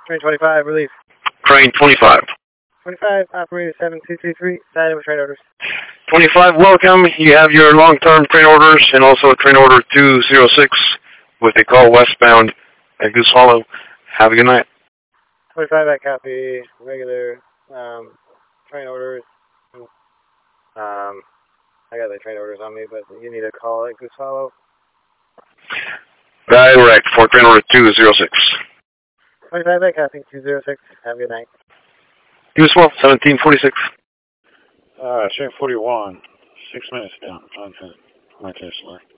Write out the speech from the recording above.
Train 25, relief. Train 25. 25, operator 7233, sign with train orders. 25, welcome. You have your long-term train orders and also train order 206 with a call westbound at Goose Hollow. Have a good night. 25, I copy. Regular train orders. I got the train orders on me, but you need a call at Goose Hollow. Direct for train order 206. 25, I copy. 206. Have a good night. Goose Hollow, 1746. Train 41. 6 minutes down. On to my Tesla.